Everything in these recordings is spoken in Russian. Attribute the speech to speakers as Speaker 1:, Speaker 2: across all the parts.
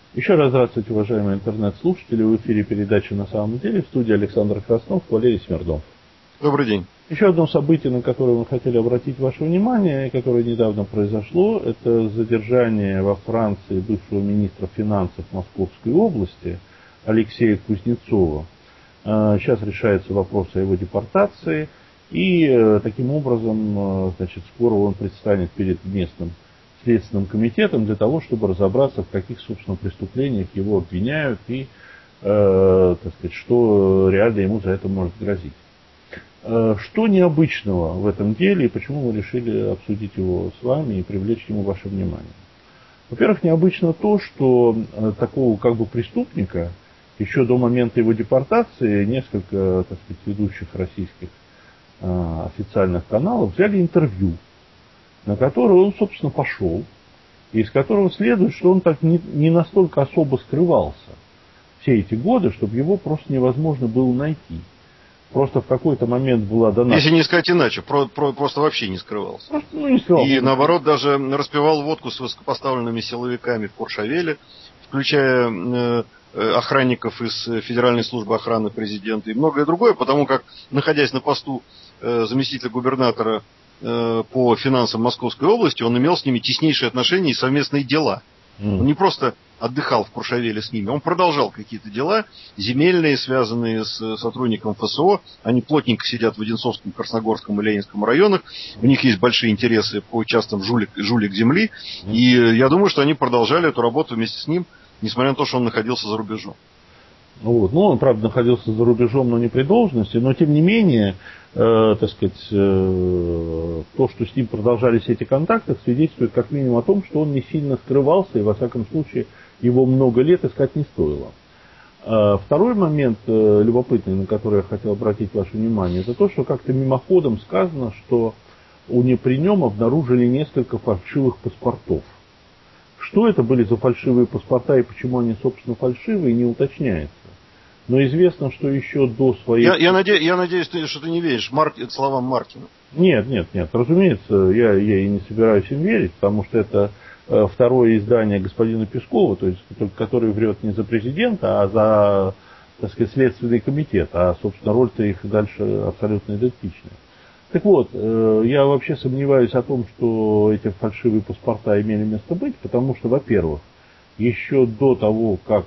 Speaker 1: Еще раз здравствуйте, уважаемые интернет-слушатели. В эфире передача «На самом деле». В студии Александр Краснов, Валерий Смирнов.
Speaker 2: Добрый день.
Speaker 1: Еще одно событие, на которое мы хотели обратить ваше внимание, и которое недавно произошло, это задержание во Франции бывшего министра финансов Московской области Алексея Кузнецова. Сейчас решается вопрос о его депортации, и таким образом, скоро он предстанет перед местным Следственным комитетом для того, чтобы разобраться, в каких, собственно, преступлениях его обвиняют и, что реально ему за это может грозить. Что необычного в этом деле и почему мы решили обсудить его с вами и привлечь к нему ваше внимание? Во-первых, необычно то, что такого преступника еще до момента его депортации несколько, ведущих российских официальных каналов взяли интервью, на которое он, собственно, пошел, и из которого следует, что он так не настолько особо скрывался все эти годы, чтобы его просто невозможно было найти. Просто в какой-то момент была дана...
Speaker 2: Если не сказать иначе, просто вообще не скрывался.
Speaker 1: Не скрывался.
Speaker 2: И наоборот, даже распивал водку с высокопоставленными силовиками в Куршавеле, включая охранников из Федеральной службы охраны президента и многое другое, потому как, находясь на посту заместителя губернатора по финансам Московской области, он имел с ними теснейшие отношения и совместные дела. Он не просто отдыхал в Куршавеле с ними, он продолжал какие-то дела земельные, связанные с сотрудником ФСО. Они плотненько сидят в Одинцовском, Красногорском и Ленинском районах. У них есть большие интересы по частям жулик земли. И я думаю, что они продолжали эту работу вместе с ним, несмотря на то, что он находился за рубежом.
Speaker 1: Он, правда, находился за рубежом, но не при должности, но тем не менее, то, что с ним продолжались эти контакты, свидетельствует как минимум о том, что он не сильно скрывался, и во всяком случае его много лет искать не стоило. Второй момент любопытный, на который я хотел обратить ваше внимание, это то, что как-то мимоходом сказано, что при нем обнаружили несколько фальшивых паспортов. Что это были за фальшивые паспорта и почему они, собственно, фальшивые, не уточняется. Но известно, что еще до своей...
Speaker 2: Я надеюсь, что ты не веришь словам Маркина.
Speaker 1: Нет, разумеется, я и не собираюсь им верить, потому что это второе издание господина Пескова, то есть, который врет не за президента, а за, Следственный комитет, а, собственно, роль-то их дальше абсолютно идентичная. Так вот, я вообще сомневаюсь о том, что эти фальшивые паспорта имели место быть, потому что, во-первых, еще до того, как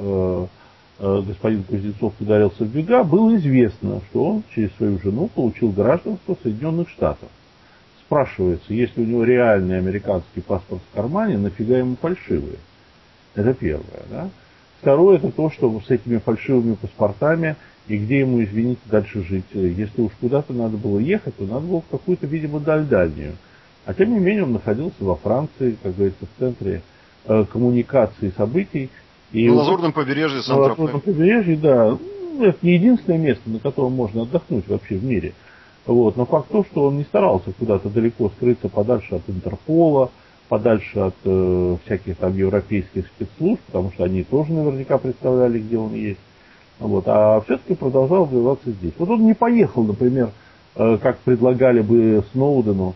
Speaker 1: господин Кузнецов ударился в бега, было известно, что он через свою жену получил гражданство Соединенных Штатов. Спрашивается, если у него реальный американский паспорт в кармане, нафига ему фальшивые? Это первое. Да? Второе, это то, что с этими фальшивыми паспортами и где ему, извините, дальше жить. Если уж куда-то надо было ехать, то надо было в какую-то, видимо, даль дальнюю. А тем не менее он находился во Франции, как говорится, в центре коммуникации событий.
Speaker 2: На Лазурном побережье Сан-Тропе.
Speaker 1: На Лазурном побережье, да. Это не единственное место, на котором можно отдохнуть вообще в мире. Но факт то, что он не старался куда-то далеко скрыться, подальше от Интерпола, подальше от всяких там европейских спецслужб, потому что они тоже наверняка представляли, где он есть. А все-таки продолжал развиваться здесь. Он не поехал, например, как предлагали бы Сноудену,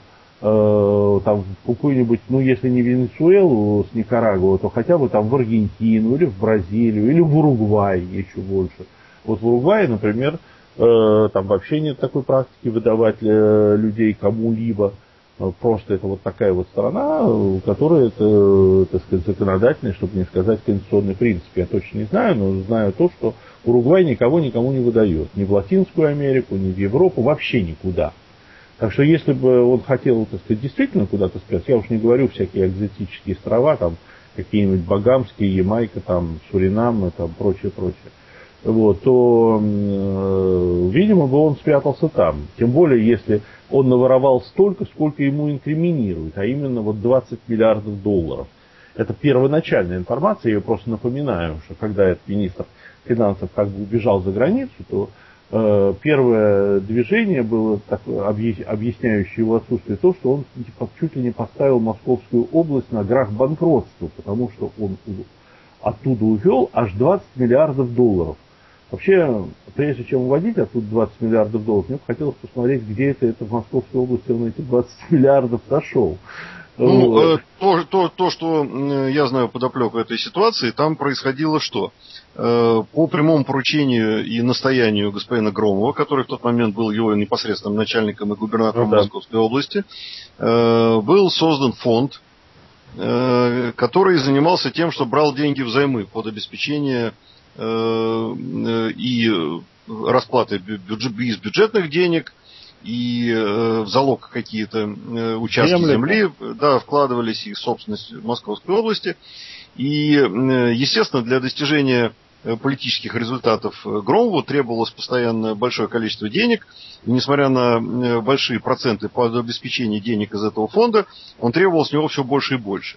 Speaker 1: в какую-нибудь, если не Венесуэлу с Никарагуа, то хотя бы там в Аргентину, или в Бразилию, или в Уругвай еще больше. В Уругвае, например, там вообще нет такой практики выдавать людей кому-либо. Просто это такая страна, которая, законодательная, чтобы не сказать конституционный принцип. Я точно не знаю, но знаю то, что Уругвай никого никому не выдает. Ни в Латинскую Америку, ни в Европу, вообще никуда. Так что если бы он хотел, действительно куда-то спрятаться, я уж не говорю всякие экзотические острова, там какие-нибудь Багамские, Ямайка, там Суринам, там прочее, то, видимо, бы он спрятался там. Тем более, если он наворовал столько, сколько ему инкриминируют, а именно 20 миллиардов долларов. Это первоначальная информация, я просто напоминаю, что когда этот министр финансов убежал за границу, то первое движение было объясняющее его отсутствие, то, что он чуть ли не поставил Московскую область на грах банкротства, потому что он оттуда увел аж 20 миллиардов долларов. Вообще, прежде чем уводить оттуда 20 миллиардов долларов, мне бы хотелось посмотреть, где это в Московской области он эти 20 миллиардов нашел.
Speaker 2: Ну, то, что я знаю подоплеку этой ситуации, там происходило что? По прямому поручению и настоянию господина Громова, который в тот момент был его непосредственным начальником и губернатором Московской области, был создан фонд, который занимался тем, что брал деньги взаймы под обеспечение и расплаты из бюджетных денег, и в залог какие-то участки земли, да, вкладывались и собственность Московской области. И, естественно, для достижения политических результатов Громову требовалось постоянно большое количество денег. И, несмотря на большие проценты под обеспечение денег из этого фонда, он требовал с него все больше и больше.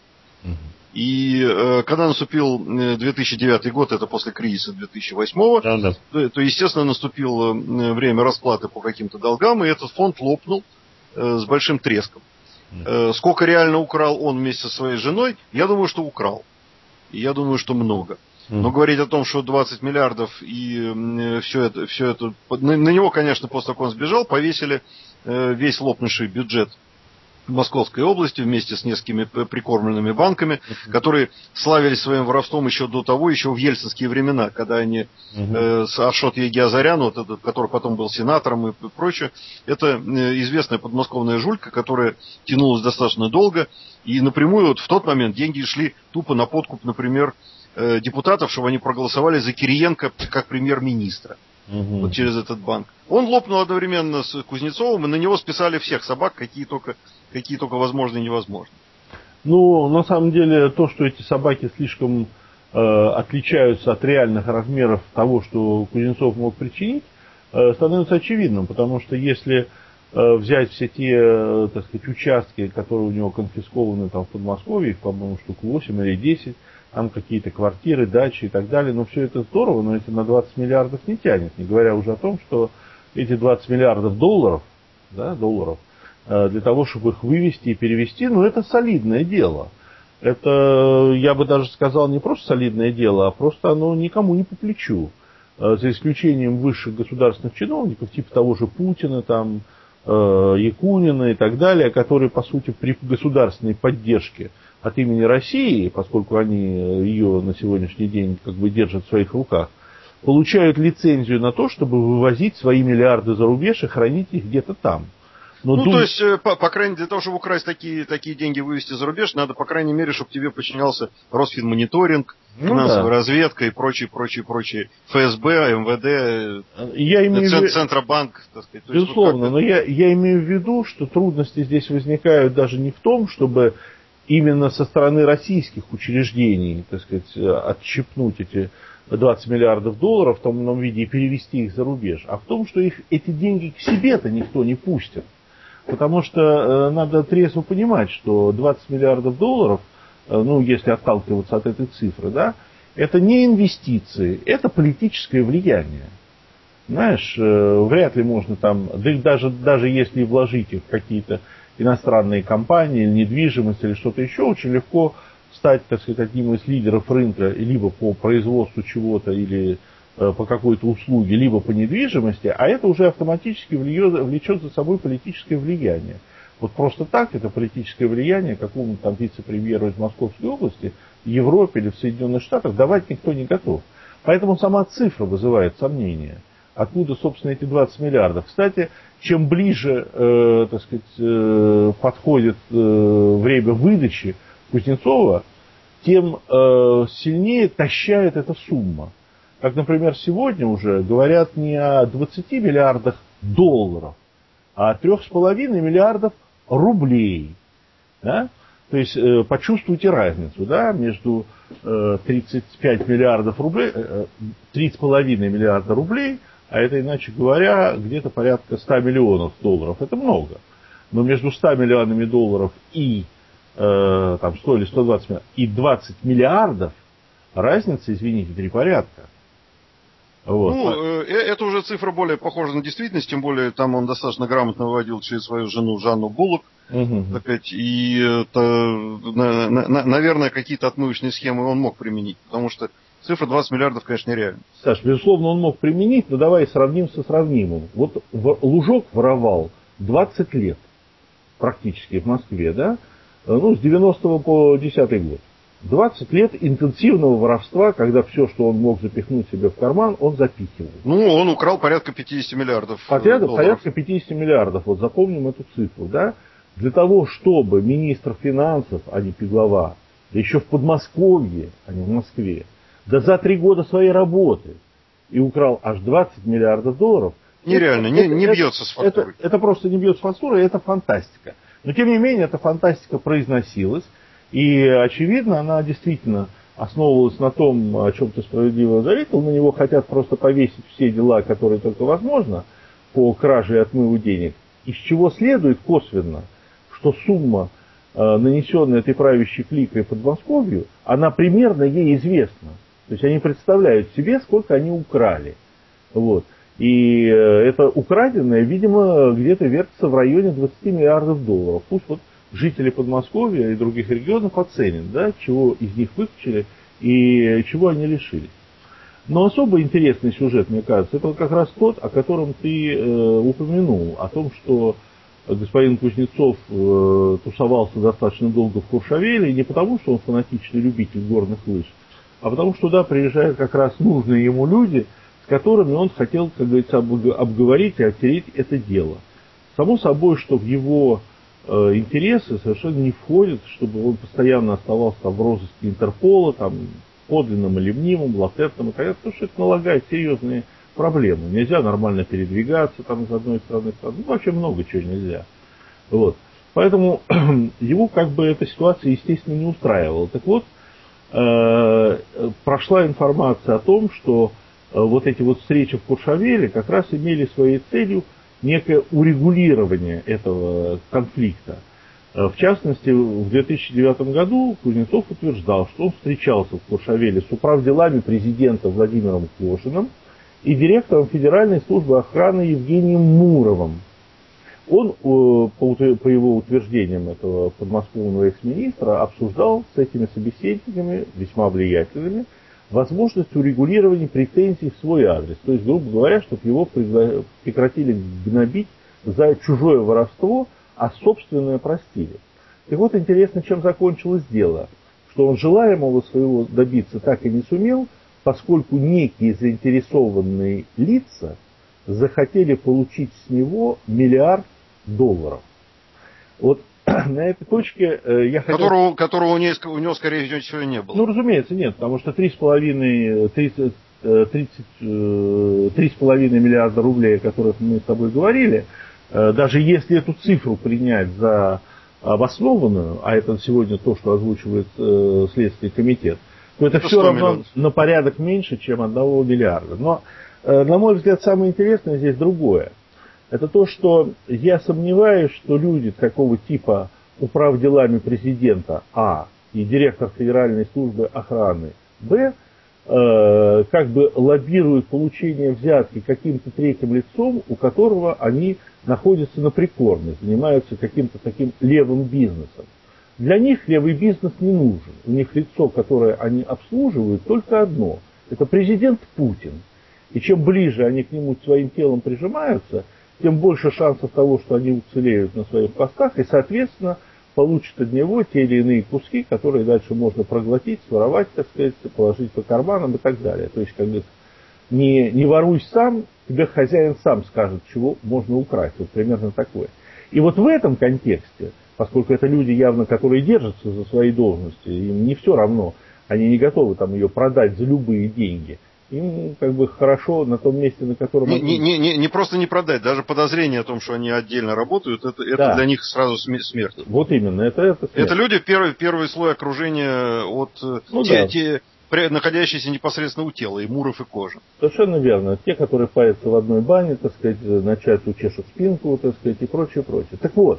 Speaker 2: И когда наступил 2009 год, это после кризиса 2008, то, естественно, наступило время расплаты по каким-то долгам, и этот фонд лопнул с большим треском. Сколько реально украл он вместе со своей женой, я думаю, что украл. И я думаю, что много. Но говорить о том, что 20 миллиардов и все это... На него, конечно, после того, как он сбежал, повесили весь лопнувший бюджет Московской области вместе с несколькими прикормленными банками, которые славились своим воровством еще до того, еще в ельцинские времена, когда они с Ашот Егиазарян, вот этот, который потом был сенатором и прочее, это известная подмосковная жулька, которая тянулась достаточно долго, и напрямую вот в тот момент деньги шли тупо на подкуп, например, депутатов, чтобы они проголосовали за Кириенко как премьер-министра. Вот через этот банк. Он лопнул одновременно с Кузнецовым, и на него списали всех собак, какие только возможны и невозможны.
Speaker 1: Ну, на самом деле, то, что эти собаки слишком отличаются от реальных размеров того, что Кузнецов мог причинить, становится очевидным, потому что если взять все те, так сказать, участки, которые у него конфискованы там в Подмосковье, их, по-моему, штук 8 или 10, там какие-то квартиры, дачи и так далее, но все это здорово, но это на 20 миллиардов не тянет, не говоря уже о том, что эти 20 миллиардов долларов для того, чтобы их вывести и перевести, ну это солидное дело. Это, я бы даже сказал, не просто солидное дело, а просто оно никому не по плечу. За исключением высших государственных чиновников, типа того же Путина, там, Якунина и так далее, которые, по сути, при государственной поддержке от имени России, поскольку они ее на сегодняшний день как бы держат в своих руках, получают лицензию на то, чтобы вывозить свои миллиарды за рубеж и хранить их где-то там.
Speaker 2: Но то есть, по крайней мере, для того, чтобы украсть такие деньги, вывести за рубеж, надо, по крайней мере, чтобы тебе подчинялся Росфинмониторинг, финансовая разведка и прочие, ФСБ, МВД, Центробанк, так сказать.
Speaker 1: Безусловно, но я имею в виду, что трудности здесь возникают даже не в том, чтобы именно со стороны российских учреждений, так сказать, отщипнуть эти 20 миллиардов долларов в том или ином виде и перевести их за рубеж, а в том, что эти деньги к себе-то никто не пустит. Потому что надо трезво понимать, что 20 миллиардов долларов, ну, если отталкиваться от этой цифры, да, это не инвестиции, это политическое влияние. Знаешь, вряд ли можно там, даже если вложить их в какие-то иностранные компании, или недвижимость, или что-то еще, очень легко стать, так сказать, одним из лидеров рынка либо по производству чего-то, или по какой-то услуге, либо по недвижимости, а это уже автоматически влечет за собой политическое влияние. Вот просто так это политическое влияние какому-то там вице-премьеру из Московской области, в Европе или в Соединенных Штатах давать никто не готов. Поэтому сама цифра вызывает сомнения. Откуда, собственно, эти 20 миллиардов? Кстати, чем ближе, так сказать, подходит время выдачи Кузнецова, тем сильнее тащает эта сумма. Как, например, сегодня уже говорят не о 20 миллиардах долларов, а о 3,5 миллиардов рублей. Да? То есть почувствуйте разницу, да, между 35 миллиардов рублей, 3,5 миллиарда рублей, а это, иначе говоря, где-то порядка 100 миллионов долларов. Это много. Но между 100 миллионами долларов и там, 100 или 120 миллиардов и 20 миллиардов разница, извините, 3 порядка. Вот.
Speaker 2: Ну, это уже цифра более похожа на действительность, тем более там он достаточно грамотно выводил через свою жену Жанну Буллок. Так сказать, и это, наверное, какие-то отмывочные схемы он мог применить, потому что цифра 20 миллиардов, конечно, нереальна.
Speaker 1: Саш, безусловно, он мог применить, но давай сравним со сравнимым. Вот Лужок воровал 20 лет практически в Москве, да? с 90 по 10 год. 20 лет интенсивного воровства, когда все, что он мог запихнуть себе в карман, он запихивал.
Speaker 2: Он украл порядка 50 миллиардов долларов.
Speaker 1: Порядка 50 миллиардов, вот запомним эту цифру, да? Для того, чтобы министр финансов, а не Пеглова, да еще в Подмосковье, а не в Москве, да за 3 года своей работы и украл аж 20 миллиардов долларов.
Speaker 2: Нереально, не бьется с фактурой.
Speaker 1: Это просто не бьется с фактурой, это фантастика. Но тем не менее, эта фантастика произносилась, и очевидно, она действительно основывалась на том, о чем ты справедливо заметил, на него хотят просто повесить все дела, которые только возможно, по краже и отмыву денег, из чего следует косвенно, что сумма, нанесенная этой правящей кликой Подмосковью, она примерно ей известна. То есть они представляют себе, сколько они украли. Вот. И это украденное, видимо, где-то вертится в районе 20 миллиардов долларов. Пусть вот жители Подмосковья и других регионов оценят, да, чего из них выкачали и чего они лишились. Но особо интересный сюжет, мне кажется, это вот как раз тот, о котором ты упомянул, о том, что господин Кузнецов тусовался достаточно долго в Куршавеле, не потому, что он фанатичный любитель горных лыж, а потому, что туда приезжают как раз нужные ему люди, с которыми он хотел, как говорится, обговорить и оттереть это дело. Само собой, что в его интересы совершенно не входит, чтобы он постоянно оставался там в розыске Интерпола, там, подлинным или мнимым, латентным и так далее, потому что это налагает серьезные проблемы. Нельзя нормально передвигаться там из одной страны в другую. Вообще много чего нельзя. Вот. Поэтому его как бы эта ситуация, естественно, не устраивала. Так вот, прошла информация о том, что вот эти вот встречи в Куршавеле как раз имели своей целью некое урегулирование этого конфликта. В частности, в 2009 году Кузнецов утверждал, что он встречался в Куршавеле с управделами президента Владимиром Кошиным и директором Федеральной службы охраны Евгением Муровым. Он, по его утверждениям этого подмосковного экс-министра, обсуждал с этими собеседниками, весьма влиятельными, возможность урегулирования претензий в свой адрес. То есть, грубо говоря, чтобы его прекратили гнобить за чужое воровство, а собственное простили. И вот интересно, чем закончилось дело. Что он желаемого своего добиться так и не сумел, поскольку некие заинтересованные лица захотели получить с него $1 миллиард. Вот на этой точке я хотел...
Speaker 2: Которого у него, скорее всего, не было.
Speaker 1: Ну, разумеется, нет, потому что 3,5 миллиарда рублей, о которых мы с тобой говорили, даже если эту цифру принять за обоснованную, а это сегодня то, что озвучивает Следственный комитет, то это все равно миллионов. На порядок меньше, чем 1 миллиарда. Но, на мой взгляд, самое интересное здесь другое. Это то, что я сомневаюсь, что люди такого типа управделами президента А и директор Федеральной службы охраны Б как бы лоббируют получение взятки каким-то третьим лицом, у которого они находятся на прикорме, занимаются каким-то таким левым бизнесом. Для них левый бизнес не нужен. У них лицо, которое они обслуживают, только одно. Это президент Путин. И чем ближе они к нему своим телом прижимаются, тем больше шансов того, что они уцелеют на своих постах и, соответственно, получат от него те или иные куски, которые дальше можно проглотить, своровать, так сказать, положить по карманам и так далее. То есть, как бы, не воруй сам, тебе хозяин сам скажет, чего можно украсть. Вот примерно такое. И вот в этом контексте, поскольку это люди явно, которые держатся за свои должности, им не все равно, они не готовы там ее продать за любые деньги. Им как бы хорошо на том месте, на котором они...
Speaker 2: Не просто не продать, даже подозрение о том, что они отдельно работают, это да. Для них сразу смерть.
Speaker 1: Вот именно, это смерть.
Speaker 2: Это люди первый слой окружения от находящиеся непосредственно у тела, и Муров, и Кожин.
Speaker 1: Совершенно верно. Те, которые паются в одной бане, так сказать, начальству чешут спинку, так сказать, и прочее, прочее. Так вот,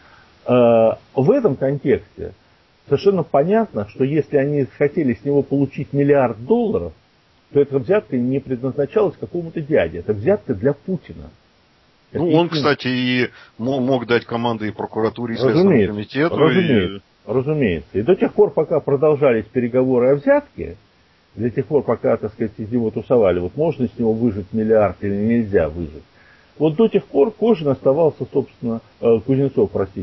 Speaker 1: в этом контексте совершенно понятно, что если они хотели с него получить $1 миллиард, то эта взятка не предназначалась какому-то дяде. Это взятка для Путина.
Speaker 2: Это он, кстати, и мог дать команды и прокуратуре, и Следственному комитету.
Speaker 1: Разумеется. И до тех пор, пока продолжались переговоры о взятке, до тех пор, пока, так сказать, из него тусовали, вот можно с него выжать $1 миллиард или нельзя выжать. Вот до тех пор Кожин оставался, собственно, Кузнецов,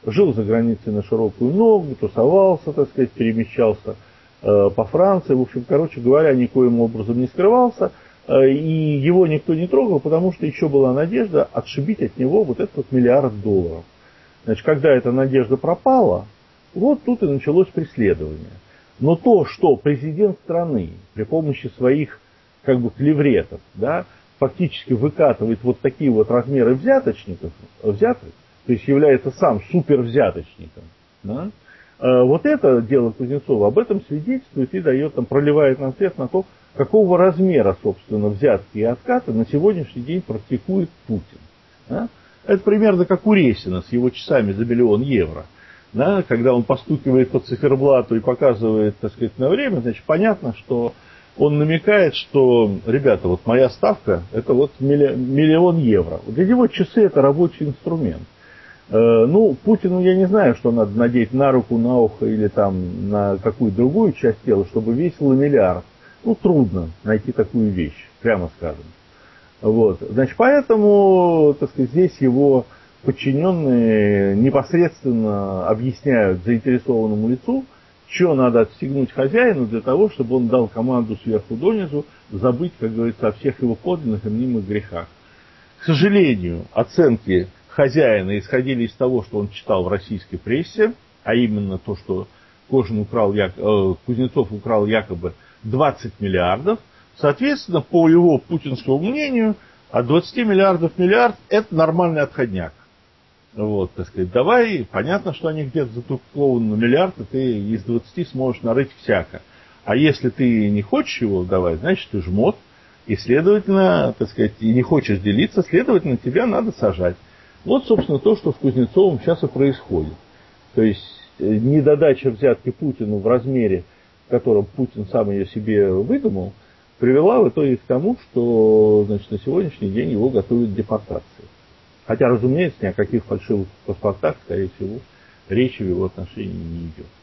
Speaker 1: жил за границей на широкую ногу, тусовался, так сказать, перемещался по Франции. В общем, короче говоря, никоим образом не скрывался. И его никто не трогал, потому что еще была надежда отшибить от него вот этот вот $1 миллиард. Значит, когда эта надежда пропала, вот тут и началось преследование. Но то, что президент страны при помощи своих как бы клевретов, да, фактически выкатывает вот такие вот размеры взяток, то есть является сам супервзяточником, да, вот это дело Кузнецова об этом свидетельствует и дает, там, проливает нам свет на то, какого размера, собственно, взятки и откаты на сегодняшний день практикует Путин. Да? Это примерно как у Ресина с его часами за $1 миллион. Да? Когда он постукивает по циферблату и показывает, так сказать, на время, значит, понятно, что он намекает, что, ребята, вот моя ставка, это вот $1 миллион. Для него часы это рабочий инструмент. Ну, Путину я не знаю, что надо надеть на руку, на ухо или там на какую-то другую часть тела, чтобы весило $1 миллиард. Ну, трудно найти такую вещь, прямо скажем. Вот. Значит, поэтому, так сказать, здесь его подчиненные непосредственно объясняют заинтересованному лицу, что надо отстегнуть хозяину для того, чтобы он дал команду сверху донизу забыть, как говорится, о всех его подлинных и мнимых грехах. К сожалению, оценки хозяина исходили из того, что он читал в российской прессе, а именно то, что Кузнецов украл якобы 20 миллиардов. Соответственно, по его путинскому мнению, от 20 миллиардов миллиард – это нормальный отходняк. Вот, так сказать, давай, понятно, что они где-то затукованы на миллиард, и ты из 20 сможешь нарыть всяко. А если ты не хочешь его давать, значит, ты жмот, и, следовательно, так сказать, и не хочешь делиться, следовательно, тебя надо сажать. Вот, собственно, то, что с Кузнецовым сейчас и происходит. То есть, недодача взятки Путину в размере, в котором Путин сам ее себе выдумал, привела в итоге к тому, что, значит, на сегодняшний день его готовят к депортации. Хотя, разумеется, ни о каких фальшивых паспортах, скорее всего, речи в его отношении не идет.